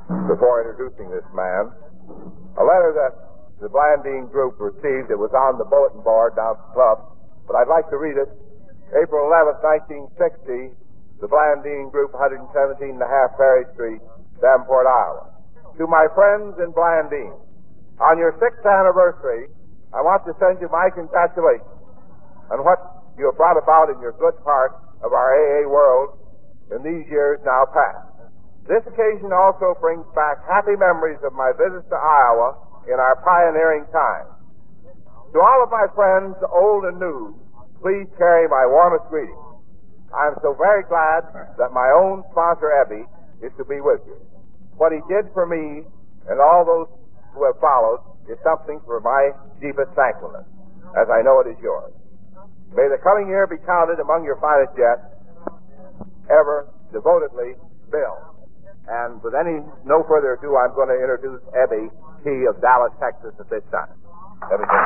before introducing this man. A letter that the Blandine Group received. It was on the bulletin board down at the club, but I'd like to read it. April 11th, 1960, the Blandine Group, 117 and a half Ferry Street, Davenport, Iowa. To my friends in Blandine, on your 6th anniversary, I want to send you my congratulations on what you have brought about in your good part of our AA world in these years now past. This occasion also brings back happy memories of my visits to Iowa in our pioneering time. To all of my friends, old and new, please carry my warmest greetings. I am so very glad that my own sponsor, Ebby, is to be with you. What he did for me and all those who have followed is something for my deepest thankfulness, as I know it is yours. May the coming year be counted among your finest yet. Ever devotedly, Bill. And with no further ado, I'm going to introduce Ebby T. of Dallas, Texas at this time. Ebby T.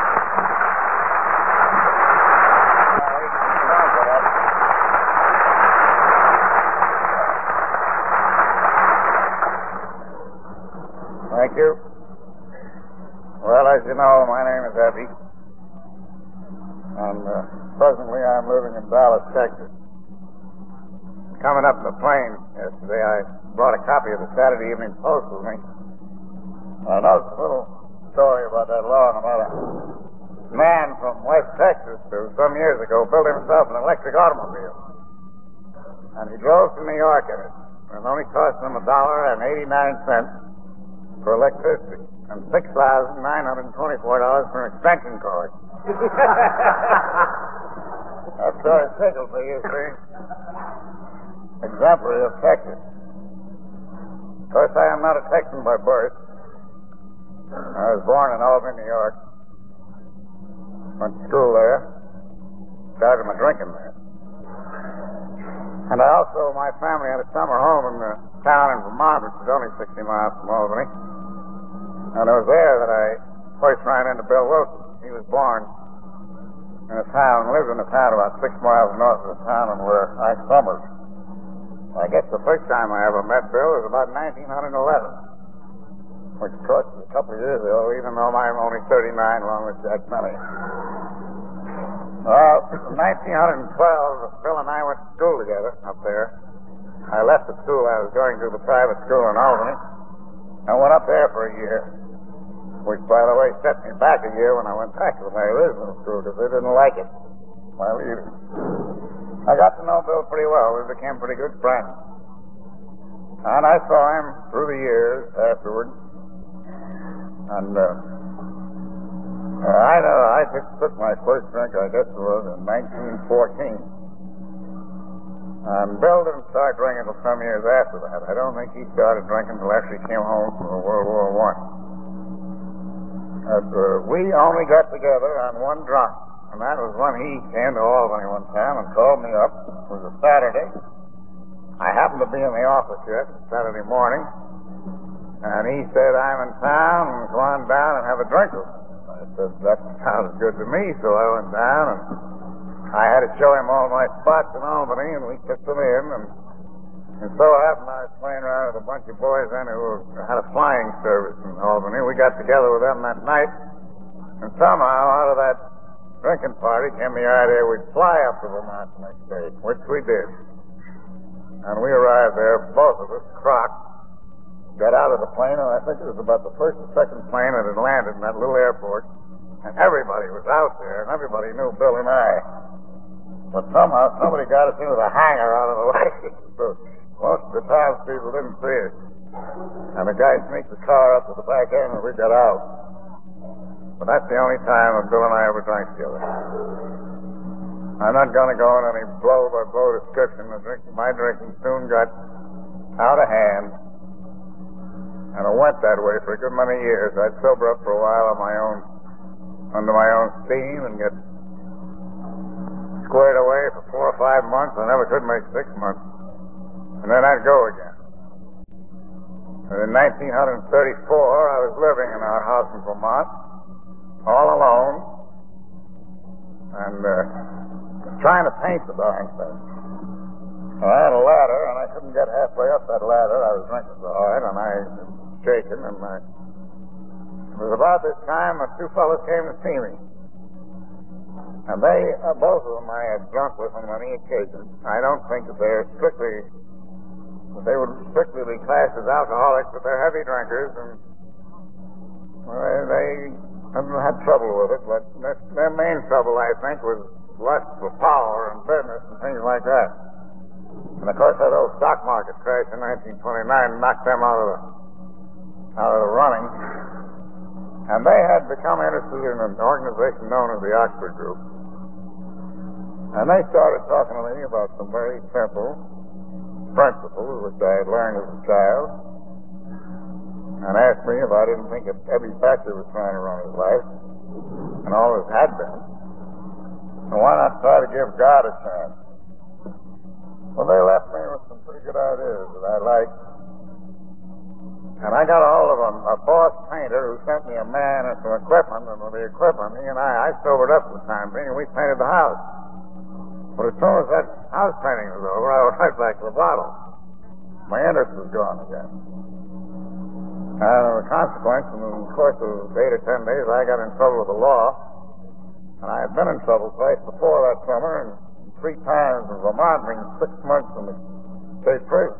Thank you. Well, as you know, my name is Ebby. And presently I'm living in Dallas, Texas. Coming up in the plane yesterday, I brought a copy of the Saturday Evening Post with me. I noticed a little story about that law about a man from West Texas who some years ago built himself an electric automobile. And he drove to New York in it. And it only cost him $1.89 for electricity and $6,924 for an extension cord. That's sort of tickled me, you see. Exemplary of Texas. Of course, I am not a Texan by birth. I was born in Albany, New York. Went to school there. Started my drinking there. And my family had a summer home in a town in Vermont, which is only 60 miles from Albany. And it was there that I first ran into Bill Wilson. He was born in a town, lived in a town about 6 miles north of the town and where I summered. I guess the first time I ever met Bill was about 1911, which of course was a couple of years ago, even though I'm only 39 along with Jack Melly. Well, in 1912, Bill and I went to school together up there. I left the school I was going to, the private school in Albany, and went up there for a year, which, by the way, set me back a year when I went back to my original school because they didn't like it. Well, I got to know Bill pretty well. We became pretty good friends. And I saw him through the years afterward. And I just took my first drink, I guess it was, in 1914. And Bill didn't start drinking until some years after that. I don't think he started drinking until after he came home from World War I. We only got together on one drunk. And that was when he came to Albany one time and called me up. It was a Saturday. I happened to be in the office yet, Saturday morning. And he said, I'm in town, and come on down and have a drink with me. I said, that sounds good to me. So I went down, and I had to show him all my spots in Albany, and we took them in. And so happened I was playing around with a bunch of boys then who had a flying service in Albany. We got together with them that night. And somehow, out of that drinking party came the idea we'd fly up to Vermont the next day, which we did. And we arrived there, both of us, crocked, got out of the plane, and I think it was about the first or second plane that had landed in that little airport, and everybody was out there, and everybody knew Bill and I. But somehow somebody got us into the hangar out of the way, so most of the townspeople didn't see us. And the guy sneaked the car up to the back end, and we got out. But that's the only time that Bill and I ever drank together. I'm not going to go into any blow-by-blow description. My drinking soon got out of hand, and it went that way for a good many years. I'd sober up for a while under my own steam, and get squared away for 4 or 5 months. I never could make 6 months, and then I'd go again. And in 1934, I was living in our house in Vermont, all alone, and trying to paint the darn thing. I had a ladder, and I couldn't get halfway up that ladder. I was drinking so hard, and I was shaking, and it was about this time that two fellows came to see me. And they, both of them I had drunk with on many occasions. I don't think that they would strictly be classed as alcoholics, but they're heavy drinkers, and they had trouble with it, but their main trouble, I think, was lust for power and business and things like that. And of course, that old stock market crash in 1929 knocked them out of the running. And they had become interested in an organization known as the Oxford Group. And they started talking to me about some very simple principles which I had learned as a child, and asked me if I didn't think that Eddie Thatcher was trying to run his life, and always had been, and why not try to give God a chance? Well, they left me with some pretty good ideas that I liked, and I got a hold of a boss painter who sent me a man and some equipment, and with the equipment, he and I sobered up for the time being, and we painted the house. But as soon as that house painting was over, I went right back to the bottle. My interest was gone again. And as a consequence, in the course of 8 or 10 days, I got in trouble with the law. And I had been in trouble twice before that summer, and 3 times in Vermont, and 6 months in the state prison.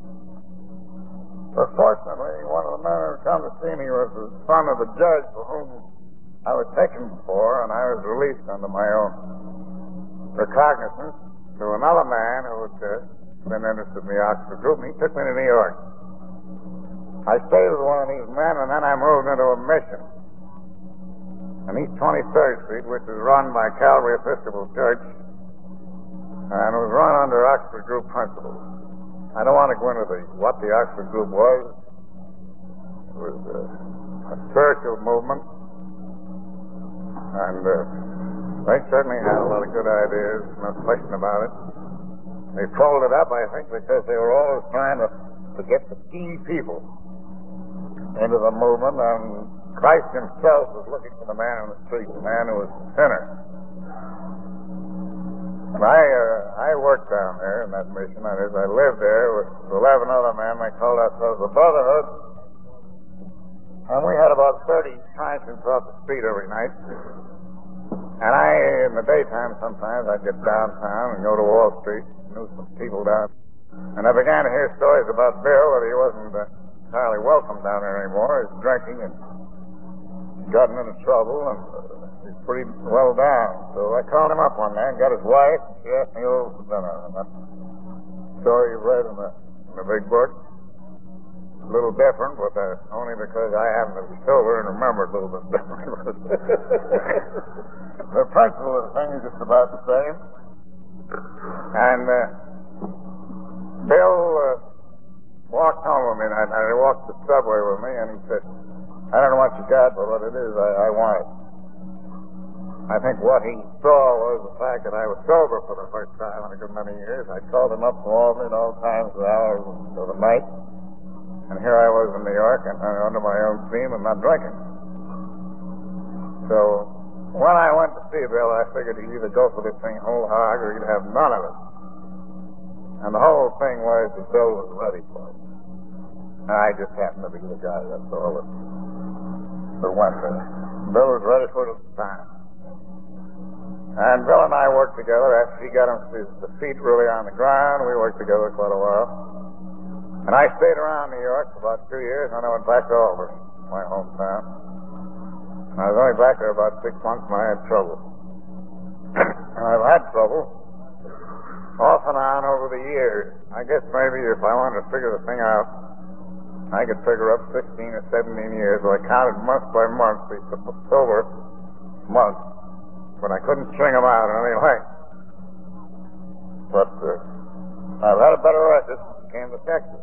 But fortunately, one of the men who had come to see me was the son of the judge for whom I was taken before, and I was released under my own recognizance to another man who had been interested in the Oxford Group, and he took me to New York. I stayed with one of these men, and then I moved into a mission on East 23rd Street, which is run by Calvary Episcopal Church, and it was run under Oxford Group principles. I don't want to go into what the Oxford Group was. It was a spiritual movement, and they certainly had a lot of good ideas, no question about it. They folded up, I think, because they were always trying to get the key people into the movement, and Christ himself was looking for the man on the street, the man who was a sinner. And I worked down there in that mission. That is, I lived there with 11 other men. They called ourselves the Brotherhood. And we had about 30 transients off the street every night. And in the daytime, sometimes I'd get downtown and go to Wall Street, knew some people down. And I began to hear stories about Bill, that he wasn't entirely welcome down there anymore. He was drinking and gotten into trouble, and he's pretty well down. So I called him up one day and got his wife, and she asked me over for dinner. And that story you read in the big book, a little different, but only because I happen to be sober and remember it a little bit different. The principle of the thing is just about the same. And Bill walked home with me that night. He walked the subway with me, and he said, I don't know what you got, but what it is, I want it. I think what he saw was the fact that I was sober for the first time in a good many years. I called him up from Albany at all times and hours of the night. And here I was in New York and under my own steam and not drinking. So when I went to see Bill, I figured he'd either go for this thing whole hog or he'd have none of it. And the whole thing was that Bill was ready for it. I just happened to be the guy, that's all that went there. Bill was ready for it at the time. And Bill and I worked together. After he got his feet really on the ground, we worked together quite a while. And I stayed around New York for about 2 years, and then I went back to Albany, my hometown. And I was only back there about 6 months, and I had trouble. And I've had trouble off and on over the years. I guess maybe if I wanted to figure the thing out, I could figure up 16 or 17 years. So I counted month by month, the sober months, but I couldn't string them out in any way. But I've had a better record since I came to Texas.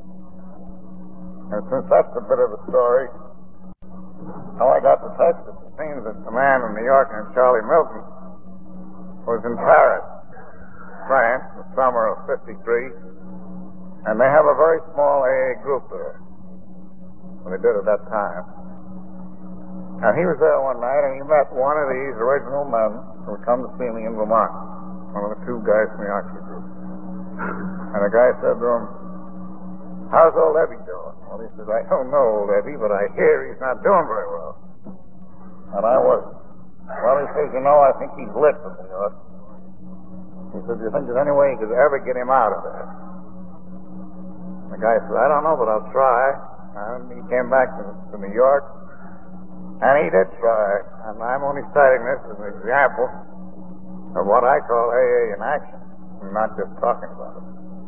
And since that's a bit of a story, how I got to Texas, it seems that the man in New York named Charlie Milton was in Paris, France, in the summer of '53, and they have a very small AA group there. Well, they did at that time. And he was there one night, and he met one of these original men who had come to see me in Vermont, one of the 2 guys from the Oxford Group. And the guy said to him, how's old Eddie doing? Well, he says, I don't know old Eddie, but I hear he's not doing very well. And I wasn't. Well, he says, I think he's lit from New York. He said, do you think there's any way you could ever get him out of there? The guy said, I don't know, but I'll try. And he came back to New York, and he did try. And I'm only citing this as an example of what I call AA in action, and not just talking about it.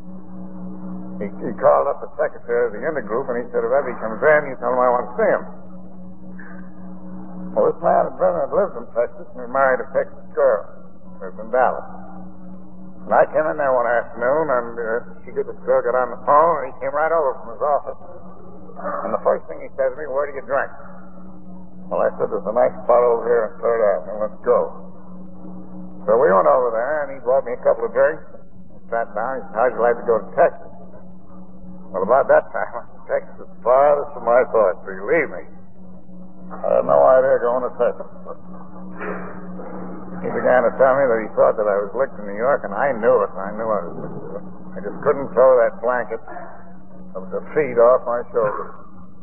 He called up the secretary of the intergroup, and he said, if Eddie comes in, you tell him I want to see him. Well, this man had lived in Texas, and he married a Texas girl. Lived in Dallas. And I came in there one afternoon, and this girl got on the phone, and he came right over from his office. And the first thing he said to me, where do you drink? Well, I said, there's a nice spot over here in Third Avenue. Let's go. So we went over there, and he bought me a couple of drinks. We sat down. He said, how'd you like to go to Texas? Well, about that time, Texas is farthest from my thoughts, believe me. I had no idea going to Texas. He began to tell me that he thought that I was licked in New York, and I knew it. I knew I was licked. I just couldn't throw that blanket of defeat off my shoulders.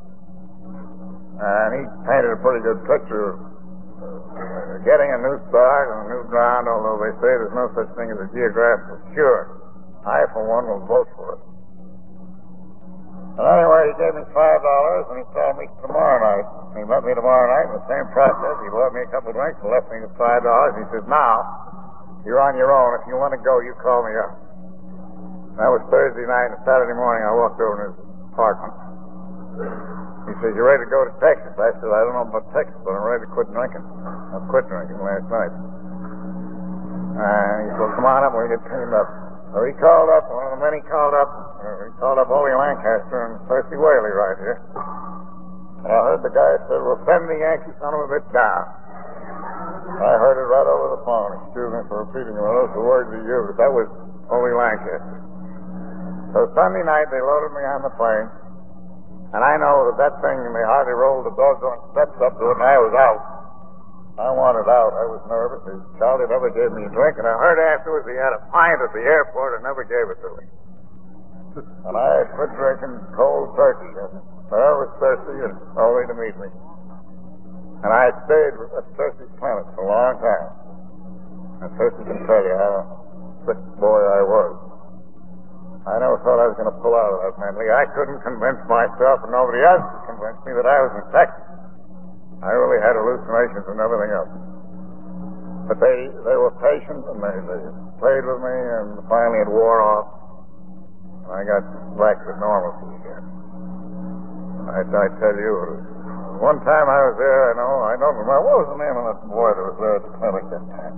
And he painted a pretty good picture of getting a new start and a new ground, although they say there's no such thing as a geographical cure. I, for one, will vote for it. And anyway, he gave me $5, and he told me tomorrow night. He met me tomorrow night in the same process. He bought me a couple of drinks and left me with $5. He says, now, you're on your own. If you want to go, you call me up. That was Thursday night, and Saturday morning I walked over to his apartment. He says, you ready to go to Texas? I said, I don't know about Texas, but I'm ready to quit drinking. I quit drinking last night. And he said, come on up, we'll get cleaned up. So he called up, one of the men he called up Ole Lancaster and Percy Whaley right here. And I heard the guy say, well, send the Yankee son of a bitch down. I heard it right over the phone. Excuse me for repeating those the words he used. That was Ole Lancaster. So Sunday night, they loaded me on the plane. And I know that thing, they hardly rolled the doggone steps up to it, and I was out. I wanted out. I was nervous. Charlie never gave me a drink, and I heard afterwards he had a pint at the airport and never gave it to me. And I quit drinking cold turkey. I was thirsty and only to meet me. And I stayed at Thirsty Planet for a long time. And Thirsty can tell you how sick boy I was. I never thought I was going to pull out of that mentally. I couldn't convince myself, and nobody else could convince me that I was infected. I really had hallucinations and everything else. But they were patient, and they played with me, and finally it wore off. And I got back to normalcy again. I tell you, one time I was there, I don't remember. What was the name of that boy that was there at the clinic that time?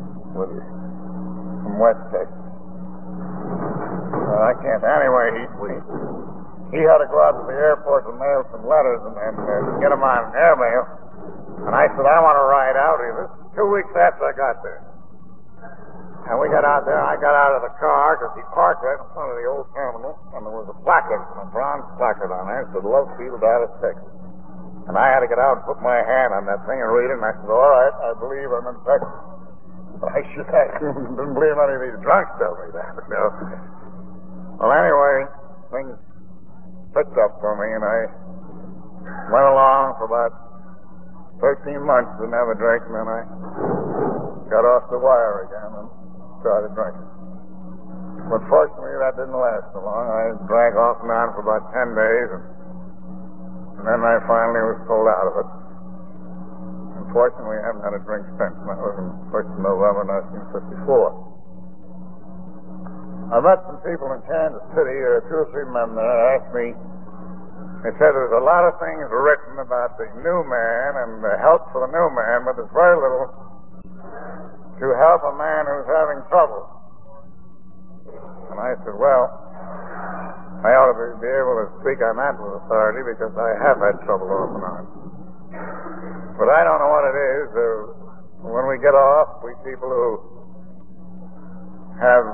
From West Texas. I can't. Anyway, he had to go out to the airport and mail some letters and get them on airmail. And I said, I want to ride out here. This is 2 weeks after I got there. And we got out there, and I got out of the car because he parked right in front of the old terminal, and there was a placard, a bronze placard on there. It said, Love Field, Dallas, Texas. And I had to get out and put my hand on that thing and read it, and I said, all right, I believe I'm in Texas. I didn't believe any of these drunks tell me that, Well, anyway, things picked up for me, and I went along for about 13 months, didn't have a drink, and then I got off the wire again and started drinking. But fortunately, that didn't last so long. I drank off and on for about 10 days, and then I finally was pulled out of it. Unfortunately, I haven't had a drink since. That was in 1st of November, 1954. I met some people in Kansas City. There were 2 or 3 men there asked me. They said there's a lot of things written about the new man and the help for the new man, but there's very little to help a man who's having trouble. And I said, well, I ought to be able to speak on that with authority because I have had trouble off and on. But I don't know what it is. When we get off, we people who have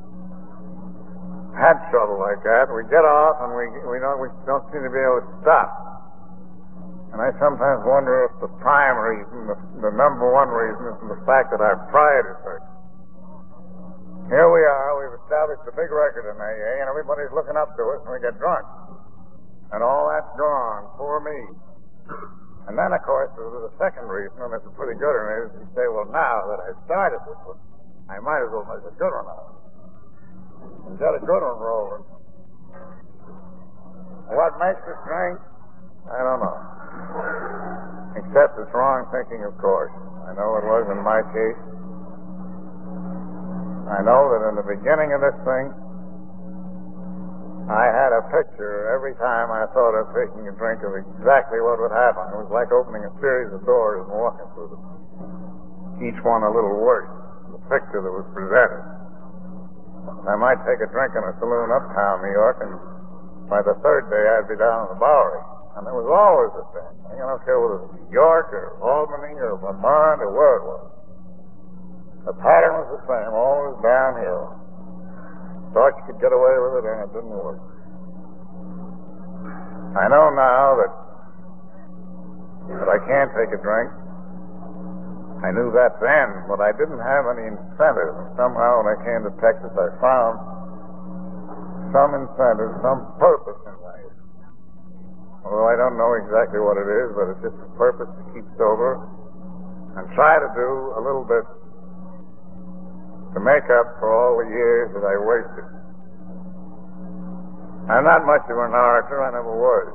had trouble like that, we get off and we don't seem to be able to stop. And I sometimes wonder if the prime reason, the number one reason, is the fact that our pride is hurt. Here we are. We've established a big record in AA, and everybody's looking up to us, and we get drunk. And all that's gone. Poor me. And then, of course, there's a second reason, and it's a pretty good one, is you say, well, now that I've started this one, I might as well make a good one out of it. And get a good one rolling. What makes us drink? I don't know. Except it's wrong thinking, of course. I know it was in my case. I know that in the beginning of this thing, I had a picture every time I thought of taking a drink of exactly what would happen. It was like opening a series of doors and walking through them. Each one a little worse, the picture that was presented. I might take a drink in a saloon uptown New York, and by the third day I'd be down in the Bowery. And it was always the same. I don't care whether it was New York or Albany or Vermont or where it was. The pattern was the same, always downhill. Thought you could get away with it, and it didn't work. I know now that I can't take a drink. I knew that then, but I didn't have any incentive. And somehow when I came to Texas, I found some incentive, some purpose in life. Although I don't know exactly what it is, but it's just a purpose to keep sober and try to do a little bit to make up for all the years that I wasted. I'm not much of an orator, I never was.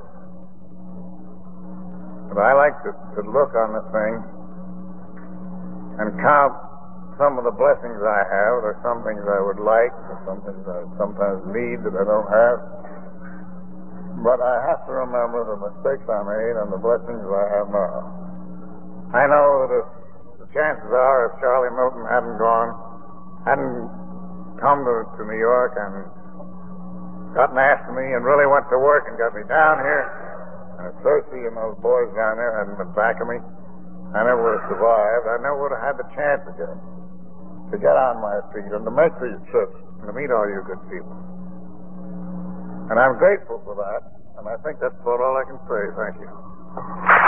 But I like to look on the thing and count some of the blessings I have. There's some things I would like, there's some things I sometimes need that I don't have. But I have to remember the mistakes I made and the blessings I have now. I know that if the chances are if Charlie Milton hadn't come to New York and gotten after me and really went to work and got me down here, and if Cersei and those boys down there hadn't been backing me, I never would have survived. I never would have had the chance again to get on my feet and to make these trips and to meet all you good people. And I'm grateful for that, and I think that's about all I can say. Thank you.